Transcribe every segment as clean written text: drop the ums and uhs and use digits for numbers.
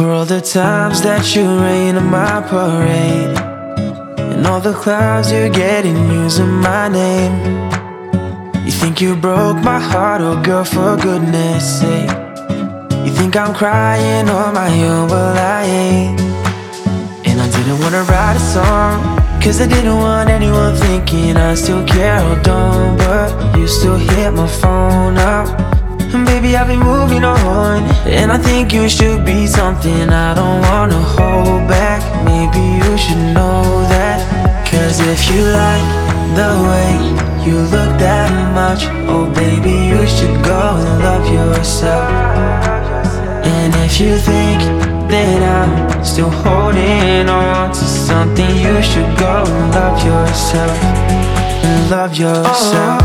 For all the times that you rain on my parade, and all the clouds you're getting using my name. You think you broke my heart, oh girl, for goodness sake. You think I'm crying on my own, well I ain't. And I didn't wanna write a song, cause I didn't want anyone thinking I still care or don't. But you still hit my phone up, and baby I've been moving on. And I think you should be something I don't wanna hold back. Maybe you should know that. Cause if you like the way you look that much, oh baby you should go and love yourself. And if you think that I'm still holding on to something, you should go and love yourself. And love yourself.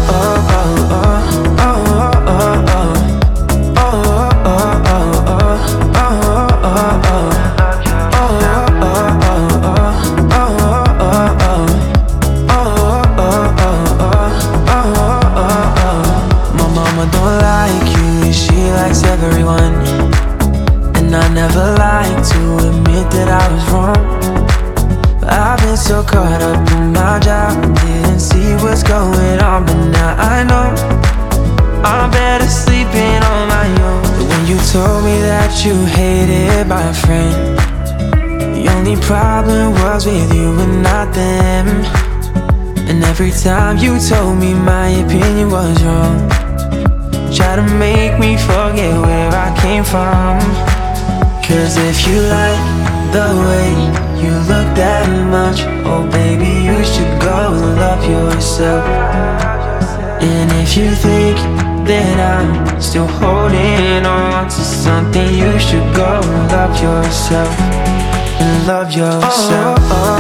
My mama don't like you, she likes everyone. And I never like to admit that I was wrong. But I've been so caught up in my job, didn't see what's going on. But now I know I'm better sleeping on my own. But when you told me that you hated my friend, the only problem was with you and not them. And every time you told me my opinion was wrong, try to make me forget where I came from. Cause if you like the way you look that much, oh baby you should go and love yourself. And if you think that I'm still holding on to something, you should go and love yourself. And love yourself.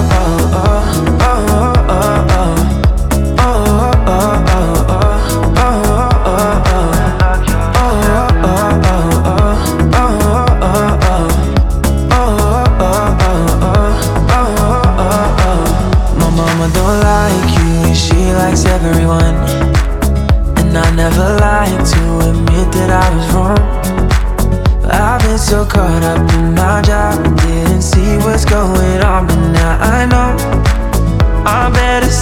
Don't like you, she likes everyone. And I never like to admit that I was wrong. But I've been so caught up in my job, didn't see what's going on. But now I know I'm better